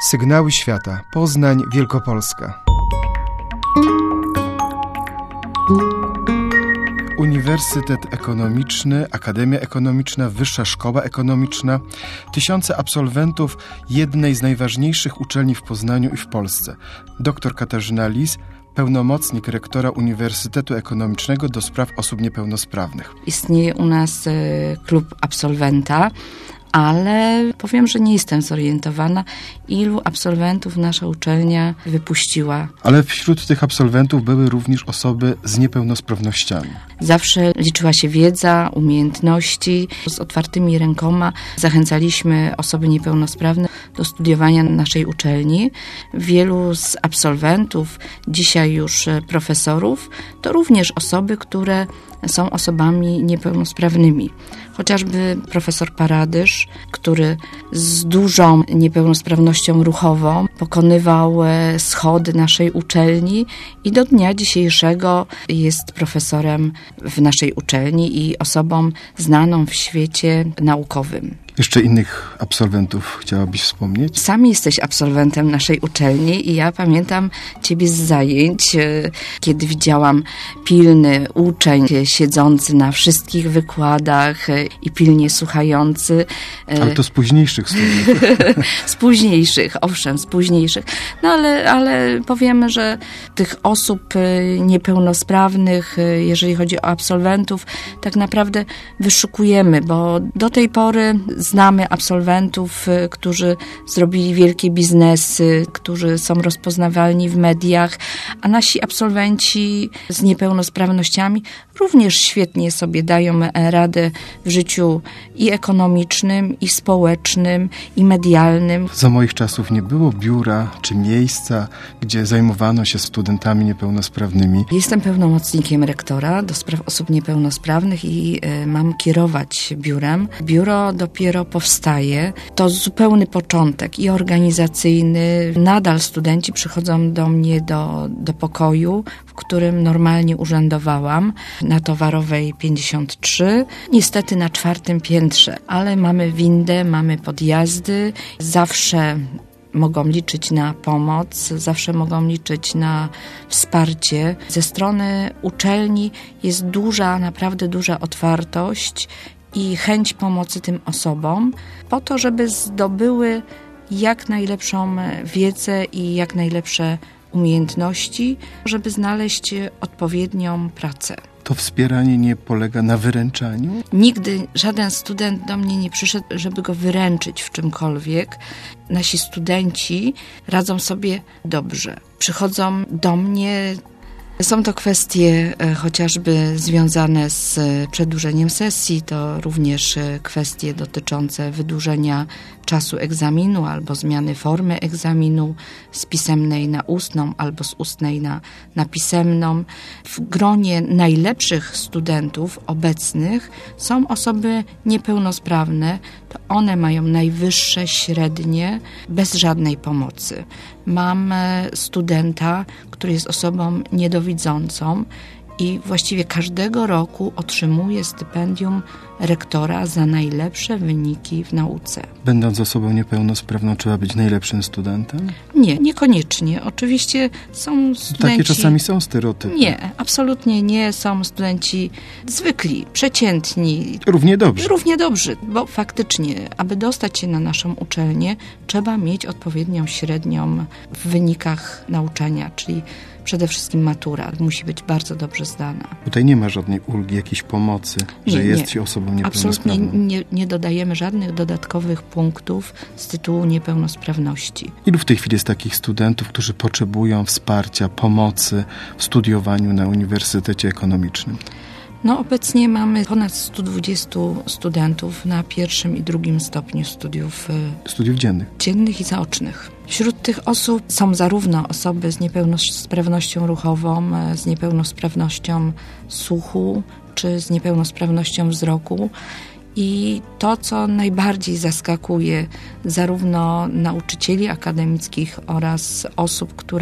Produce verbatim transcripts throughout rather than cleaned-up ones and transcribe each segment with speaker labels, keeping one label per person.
Speaker 1: Sygnały świata. Poznań, Wielkopolska. Uniwersytet Ekonomiczny, Akademia Ekonomiczna, Wyższa Szkoła Ekonomiczna, tysiące absolwentów jednej z najważniejszych uczelni w Poznaniu i w Polsce. Doktor Katarzyna Lis, pełnomocnik rektora Uniwersytetu Ekonomicznego do spraw osób niepełnosprawnych.
Speaker 2: Istnieje u nas klub absolwenta, ale powiem, że nie jestem zorientowana, ilu absolwentów nasza uczelnia wypuściła.
Speaker 1: Ale wśród tych absolwentów były również osoby z niepełnosprawnościami.
Speaker 2: Zawsze liczyła się wiedza, umiejętności. Z otwartymi rękoma zachęcaliśmy osoby niepełnosprawne do studiowania naszej uczelni. Wielu z absolwentów, dzisiaj już profesorów, to również osoby, które są osobami niepełnosprawnymi. Chociażby profesor Paradysz, który z dużą niepełnosprawnością ruchową pokonywał schody naszej uczelni i do dnia dzisiejszego jest profesorem w naszej uczelni i osobą znaną w świecie naukowym.
Speaker 1: Jeszcze innych absolwentów chciałabyś wspomnieć?
Speaker 2: Sam jesteś absolwentem naszej uczelni i ja pamiętam ciebie z zajęć, kiedy widziałam pilny uczeń siedzący na wszystkich wykładach i pilnie słuchający.
Speaker 1: Ale to z późniejszych studiów.
Speaker 2: Z późniejszych, owszem, z późniejszych. No ale, ale powiemy, że tych osób niepełnosprawnych, jeżeli chodzi o absolwentów, tak naprawdę wyszukujemy, bo do tej pory znamy absolwentów, którzy zrobili wielkie biznesy, którzy są rozpoznawalni w mediach, a nasi absolwenci z niepełnosprawnościami również świetnie sobie dają radę w życiu i ekonomicznym, i społecznym, i medialnym.
Speaker 1: Za moich czasów nie było biura czy miejsca, gdzie zajmowano się studentami niepełnosprawnymi.
Speaker 2: Jestem pełnomocnikiem rektora do spraw osób niepełnosprawnych i y, mam kierować biurem. Biuro dopiero powstaje. To zupełny początek i organizacyjny. Nadal studenci przychodzą do mnie do, do pokoju, w którym normalnie urzędowałam, na Towarowej pięćdziesiąt trzy, niestety na czwartym piętrze, ale mamy windę, mamy podjazdy, zawsze mogą liczyć na pomoc, zawsze mogą liczyć na wsparcie. Ze strony uczelni jest duża, naprawdę duża otwartość i chęć pomocy tym osobom po to, żeby zdobyły jak najlepszą wiedzę i jak najlepsze umiejętności, żeby znaleźć odpowiednią pracę.
Speaker 1: To wspieranie nie polega na wyręczaniu?
Speaker 2: Nigdy żaden student do mnie nie przyszedł, żeby go wyręczyć w czymkolwiek. Nasi studenci radzą sobie dobrze. Przychodzą do mnie. Są to kwestie e, chociażby związane z przedłużeniem sesji, to również e, kwestie dotyczące wydłużenia czasu egzaminu albo zmiany formy egzaminu z pisemnej na ustną albo z ustnej na, na pisemną. W gronie najlepszych studentów obecnych są osoby niepełnosprawne, to one mają najwyższe średnie bez żadnej pomocy. Mam studenta, który jest osobą niedowidzącą i właściwie każdego roku otrzymuje stypendium rektora za najlepsze wyniki w nauce.
Speaker 1: Będąc osobą niepełnosprawną, trzeba być najlepszym studentem?
Speaker 2: Nie, niekoniecznie. Oczywiście są studenci...
Speaker 1: Takie czasami są stereotypy.
Speaker 2: Nie, absolutnie nie. Są studenci zwykli, przeciętni.
Speaker 1: Równie dobrzy.
Speaker 2: Równie dobrzy, bo faktycznie, aby dostać się na naszą uczelnię, trzeba mieć odpowiednią średnią w wynikach nauczania, czyli przede wszystkim matura musi być bardzo dobrze zdana.
Speaker 1: Tutaj nie ma żadnej ulgi, jakiejś pomocy,
Speaker 2: nie,
Speaker 1: że jest
Speaker 2: nie.
Speaker 1: się osobą niepełnosprawną.
Speaker 2: Absolutnie nie, nie dodajemy żadnych dodatkowych punktów z tytułu niepełnosprawności.
Speaker 1: Ilu w tej chwili jest takich studentów, którzy potrzebują wsparcia, pomocy w studiowaniu na Uniwersytecie Ekonomicznym?
Speaker 2: No obecnie mamy ponad sto dwadzieścia studentów na pierwszym i drugim stopniu studiów
Speaker 1: Studiów dziennych.
Speaker 2: dziennych i zaocznych. Wśród tych osób są zarówno osoby z niepełnosprawnością ruchową, z niepełnosprawnością słuchu, czy z niepełnosprawnością wzroku. I to, co najbardziej zaskakuje zarówno nauczycieli akademickich oraz osób, które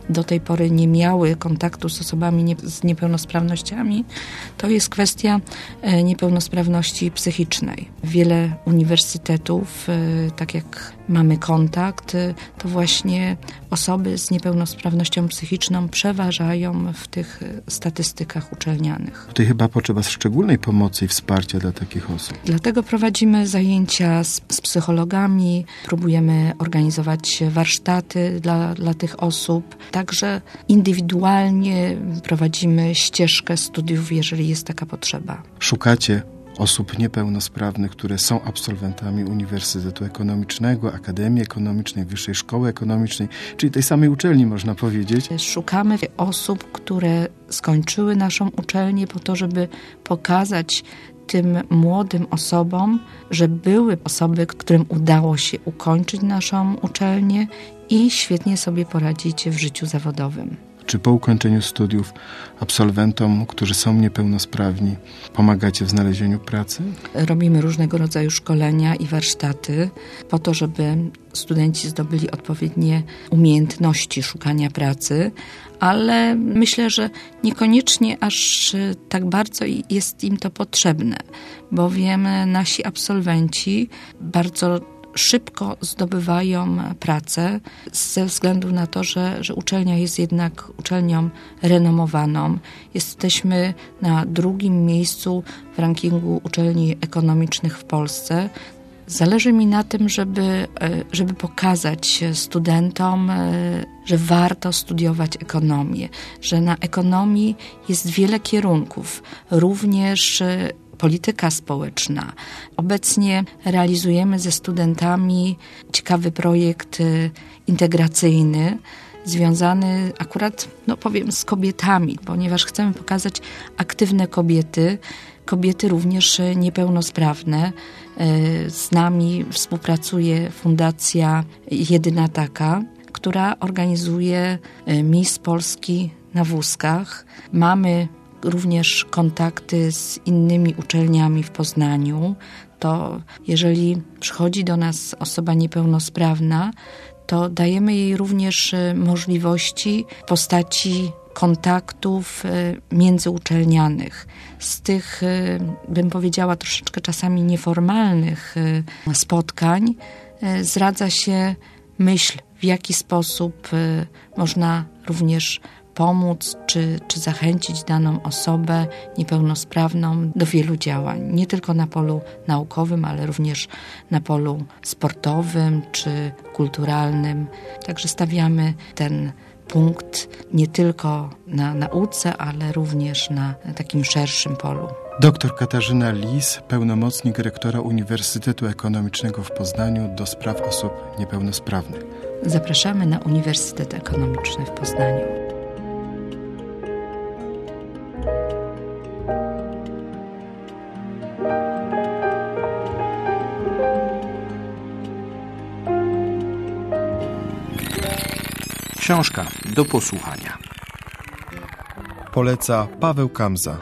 Speaker 2: do tej pory nie miały kontaktu z osobami nie, z niepełnosprawnościami, to jest kwestia e, niepełnosprawności psychicznej. Wiele uniwersytetów, e, tak jak mamy kontakt, e, to właśnie osoby z niepełnosprawnością psychiczną przeważają w tych statystykach uczelnianych.
Speaker 1: Tutaj chyba potrzeba szczególnej pomocy i wsparcia dla takich osób.
Speaker 2: Dlatego prowadzimy zajęcia z, z psychologami, próbujemy organizować warsztaty dla, dla tych osób. Także indywidualnie prowadzimy ścieżkę studiów, jeżeli jest taka potrzeba.
Speaker 1: Szukacie osób niepełnosprawnych, które są absolwentami Uniwersytetu Ekonomicznego, Akademii Ekonomicznej, Wyższej Szkoły Ekonomicznej, czyli tej samej uczelni, można powiedzieć.
Speaker 2: Szukamy osób, które skończyły naszą uczelnię po to, żeby pokazać tym młodym osobom, że były osoby, którym udało się ukończyć naszą uczelnię i świetnie sobie poradzić w życiu zawodowym.
Speaker 1: Czy po ukończeniu studiów absolwentom, którzy są niepełnosprawni, pomagacie w znalezieniu pracy?
Speaker 2: Robimy różnego rodzaju szkolenia i warsztaty po to, żeby studenci zdobyli odpowiednie umiejętności szukania pracy, ale myślę, że niekoniecznie aż tak bardzo jest im to potrzebne, bowiem nasi absolwenci bardzo szybko zdobywają pracę ze względu na to, że, że uczelnia jest jednak uczelnią renomowaną. Jesteśmy na drugim miejscu w rankingu uczelni ekonomicznych w Polsce. Zależy mi na tym, żeby, żeby pokazać studentom, że warto studiować ekonomię, że na ekonomii jest wiele kierunków, również polityka społeczna. Obecnie realizujemy ze studentami ciekawy projekt integracyjny, związany akurat, no powiem, z kobietami, ponieważ chcemy pokazać aktywne kobiety, kobiety również niepełnosprawne. Z nami współpracuje Fundacja Jedyna Taka, która organizuje Miss Polski na wózkach. Mamy również kontakty z innymi uczelniami w Poznaniu. To jeżeli przychodzi do nas osoba niepełnosprawna, to dajemy jej również możliwości w postaci kontaktów międzyuczelnianych. Z tych, bym powiedziała, troszeczkę czasami nieformalnych spotkań zradza się myśl, w jaki sposób można również pomóc czy, czy zachęcić daną osobę niepełnosprawną do wielu działań. Nie tylko na polu naukowym, ale również na polu sportowym czy kulturalnym. Także stawiamy ten punkt nie tylko na nauce, ale również na takim szerszym polu.
Speaker 1: Doktor Katarzyna Lis, pełnomocnik rektora Uniwersytetu Ekonomicznego w Poznaniu do spraw osób niepełnosprawnych.
Speaker 2: Zapraszamy na Uniwersytet Ekonomiczny w Poznaniu.
Speaker 3: Książka do posłuchania.
Speaker 1: Poleca Paweł Kamza.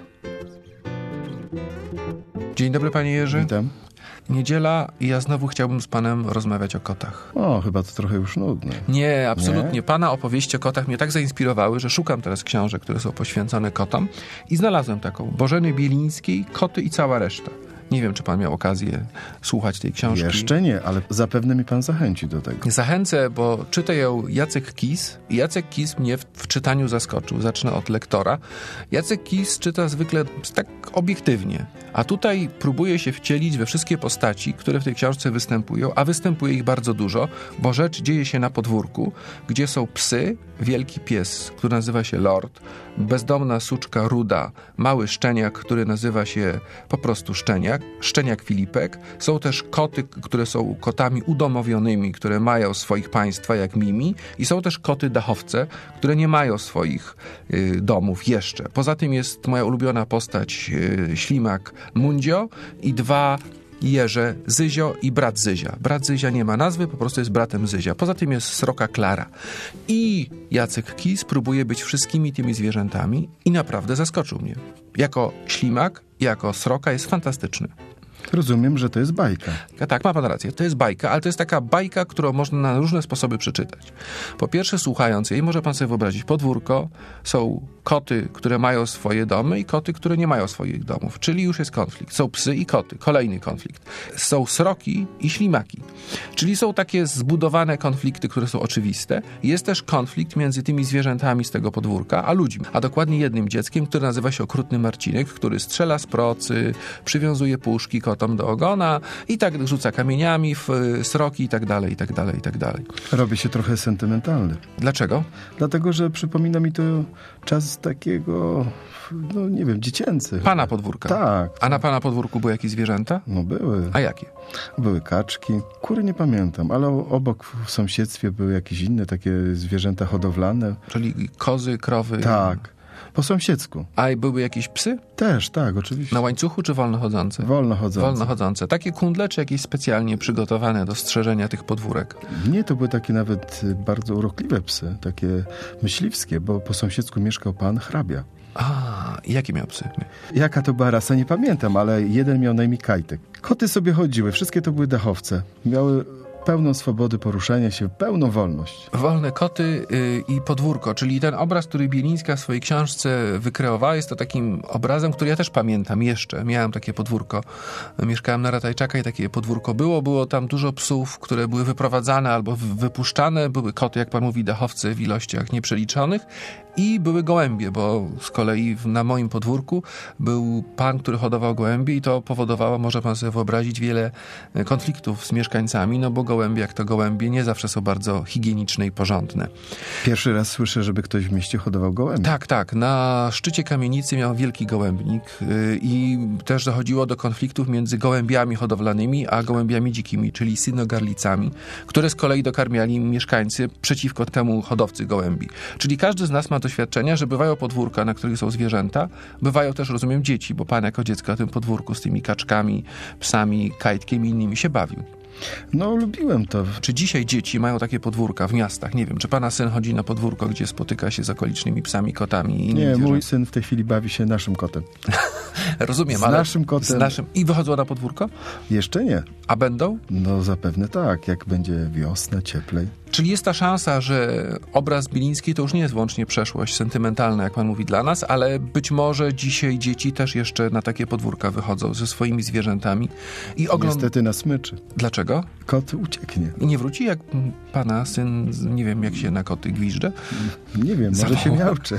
Speaker 3: Dzień dobry, panie Jerzy.
Speaker 1: Witam.
Speaker 3: Niedziela i ja znowu chciałbym z panem rozmawiać o kotach.
Speaker 1: O, chyba to trochę już nudne.
Speaker 3: Nie, absolutnie.
Speaker 1: Nie?
Speaker 3: Pana opowieści o kotach mnie tak zainspirowały, że szukam teraz książek, które są poświęcone kotom i znalazłem taką. Bożeny Bielińskiej, Koty i cała reszta. Nie wiem, czy pan miał okazję słuchać tej książki.
Speaker 1: Jeszcze nie, ale zapewne mi pan zachęci do tego.
Speaker 3: Zachęcę, bo czyta ją Jacek Kis. Jacek Kis mnie w, w czytaniu zaskoczył. Zacznę od lektora. Jacek Kis czyta zwykle tak obiektywnie, a tutaj próbuje się wcielić we wszystkie postaci, które w tej książce występują, a występuje ich bardzo dużo, bo rzecz dzieje się na podwórku, gdzie są psy, wielki pies, który nazywa się Lord, bezdomna suczka Ruda, mały szczeniak, który nazywa się po prostu Szczeniak, szczeniak Filipek. Są też koty, które są kotami udomowionymi, które mają swoich państwa, jak Mimi, i są też koty dachowce, które nie mają swoich y, domów jeszcze. Poza tym jest moja ulubiona postać y, ślimak Mundzio i dwa jeże, Zyzio i brat Zyzia. Brat Zyzia nie ma nazwy, po prostu jest bratem Zyzia. Poza tym jest sroka Klara. I Jacek Kis próbuje być wszystkimi tymi zwierzętami i naprawdę zaskoczył mnie. Jako ślimak, jako sroka jest fantastyczny.
Speaker 1: Rozumiem, że to jest bajka.
Speaker 3: Tak, ma pan rację. To jest bajka, ale to jest taka bajka, którą można na różne sposoby przeczytać. Po pierwsze, słuchając jej, może pan sobie wyobrazić podwórko. Są koty, które mają swoje domy i koty, które nie mają swoich domów. Czyli już jest konflikt. Są psy i koty. Kolejny konflikt. Są sroki i ślimaki. Czyli są takie zbudowane konflikty, które są oczywiste. Jest też konflikt między tymi zwierzętami z tego podwórka, a ludźmi. A dokładnie jednym dzieckiem, które nazywa się Okrutny Marcinek, który strzela z procy, przywiązuje puszki kotom do ogona i tak rzuca kamieniami w sroki i tak dalej, i tak dalej, i tak dalej.
Speaker 1: Robi się trochę sentymentalny.
Speaker 3: Dlaczego?
Speaker 1: Dlatego, że przypomina mi to czas takiego, no nie wiem, dziecięcy.
Speaker 3: Pana podwórka?
Speaker 1: Tak.
Speaker 3: A na pana podwórku były jakieś zwierzęta?
Speaker 1: No były.
Speaker 3: A jakie?
Speaker 1: Były kaczki. Kury nie pamiętam, ale obok w sąsiedztwie były jakieś inne takie zwierzęta hodowlane.
Speaker 3: Czyli kozy, krowy?
Speaker 1: Tak. Po sąsiedzku.
Speaker 3: A i były jakieś psy?
Speaker 1: Też, tak, oczywiście.
Speaker 3: Na łańcuchu czy wolno chodzące?
Speaker 1: Wolno chodzące.
Speaker 3: Wolno chodzące. Takie kundle czy jakieś specjalnie przygotowane do strzeżenia tych podwórek?
Speaker 1: Nie, to były takie nawet bardzo urokliwe psy, takie myśliwskie, bo po sąsiedzku mieszkał pan hrabia.
Speaker 3: A, i jakie miał psy?
Speaker 1: Jaka to była rasa, nie pamiętam, ale jeden miał na imię Kajtek. Koty sobie chodziły, wszystkie to były dachowce. Miały pełną swobodę poruszania się, pełną wolność.
Speaker 3: Wolne koty yy, i podwórko, czyli ten obraz, który Bielińska w swojej książce wykreowała, jest to takim obrazem, który ja też pamiętam jeszcze. Miałem takie podwórko. Mieszkałem na Ratajczaka i takie podwórko było. Było tam dużo psów, które były wyprowadzane albo wypuszczane. Były koty, jak pan mówi, dachowcy w ilościach nieprzeliczonych. I były gołębie, bo z kolei na moim podwórku był pan, który hodował gołębie i to powodowało, może pan sobie wyobrazić, wiele konfliktów z mieszkańcami, no bo gołębie, jak to gołębie, nie zawsze są bardzo higieniczne i porządne.
Speaker 1: Pierwszy raz słyszę, żeby ktoś w mieście hodował gołębie.
Speaker 3: Tak, tak. Na szczycie kamienicy miał wielki gołębnik yy, i też dochodziło do konfliktów między gołębiami hodowlanymi a gołębiami dzikimi, czyli synogarlicami, które z kolei dokarmiali mieszkańcy przeciwko temu hodowcy gołębi. Czyli każdy z nas ma doświadczenia, że bywają podwórka, na których są zwierzęta, bywają też, rozumiem, dzieci, bo pan jako dziecko na tym podwórku z tymi kaczkami, psami, kajtkiem i innymi się bawił.
Speaker 1: No, lubiłem to.
Speaker 3: Czy dzisiaj dzieci mają takie podwórka w miastach? Nie wiem, czy pana syn chodzi na podwórko, gdzie spotyka się z okolicznymi psami, kotami i innymi
Speaker 1: Nie,
Speaker 3: zwierzętami?
Speaker 1: Mój syn w tej chwili bawi się naszym kotem.
Speaker 3: Rozumiem,
Speaker 1: z
Speaker 3: ale...
Speaker 1: naszym kotem.
Speaker 3: Z naszym... I wychodzą na podwórko?
Speaker 1: Jeszcze nie.
Speaker 3: A będą?
Speaker 1: No zapewne tak, jak będzie wiosna, cieplej.
Speaker 3: Czyli jest ta szansa, że obraz Bilińskiej to już nie jest wyłącznie przeszłość sentymentalna, jak pan mówi, dla nas, ale być może dzisiaj dzieci też jeszcze na takie podwórka wychodzą ze swoimi zwierzętami i oglądają...
Speaker 1: Niestety na smyczy.
Speaker 3: Dlaczego?
Speaker 1: Kot ucieknie.
Speaker 3: I nie wróci, jak pana syn, nie wiem, jak się na koty gwizdże?
Speaker 1: Nie wiem, może
Speaker 3: Zawoła.
Speaker 1: się miauczy.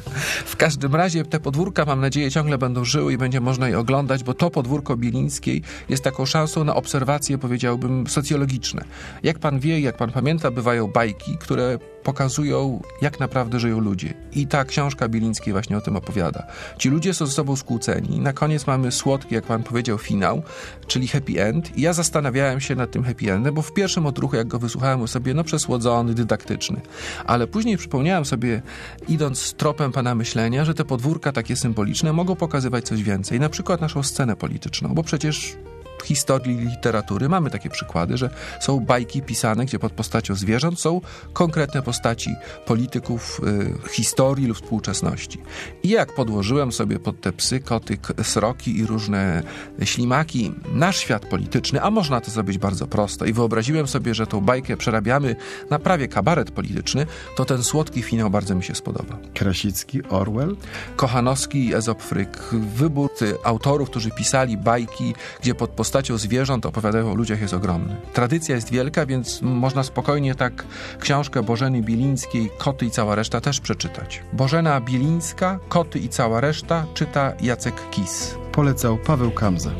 Speaker 3: W każdym razie te podwórka, mam nadzieję, ciągle będą żyły i będzie można je oglądać, bo to podwórko Bilińskiej jest taką szansą na obserwacje, powiedziałbym, socjologiczne. Jak pan wie, jak pan pamięta, bywają bajki, które pokazują, jak naprawdę żyją ludzie. I ta książka Bilińskiej właśnie o tym opowiada. Ci ludzie są ze sobą skłóceni. Na koniec mamy słodki, jak pan powiedział, finał, czyli happy end. I ja zastanawiałem się nad tym happy endem, bo w pierwszym odruchu, jak go wysłuchałem sobie, no przesłodzony, dydaktyczny. Ale później przypomniałem sobie, idąc tropem pana myślenia, że te podwórka takie symboliczne mogą pokazywać coś więcej. Na przykład naszą scenę polityczną, bo przecież w historii literatury mamy takie przykłady, że są bajki pisane, gdzie pod postacią zwierząt są konkretne postaci polityków y, historii lub współczesności. I jak podłożyłem sobie pod te psy, koty, sroki i różne ślimaki nasz świat polityczny, a można to zrobić bardzo prosto, i wyobraziłem sobie, że tą bajkę przerabiamy na prawie kabaret polityczny, to ten słodki finał bardzo mi się spodoba.
Speaker 1: Krasicki, Orwell?
Speaker 3: Kochanowski i Ezop Fryk. Wybór autorów, którzy pisali bajki, gdzie pod postacią zwierząt opowiadają o ludziach, jest ogromny. Tradycja jest wielka, więc można spokojnie tak książkę Bożeny Bilińskiej Koty i cała reszta też przeczytać. Bożena Bilińska, Koty i cała reszta czyta Jacek Kis.
Speaker 1: Polecał Paweł Kamza.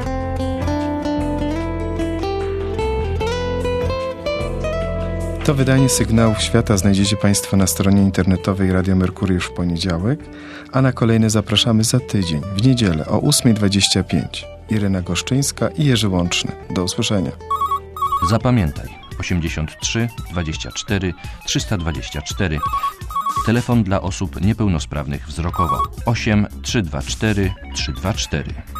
Speaker 1: To wydanie Sygnałów Świata znajdziecie Państwo na stronie internetowej Radia Merkury już w poniedziałek, a na kolejne zapraszamy za tydzień, w niedzielę o ósma dwadzieścia pięć. Irena Goszczyńska i Jerzy Łączny. Do usłyszenia.
Speaker 4: Zapamiętaj: osiemdziesiąt trzy dwadzieścia cztery trzysta dwadzieścia cztery. Telefon dla osób niepełnosprawnych wzrokowo osiem trzy dwa cztery trzy dwa cztery.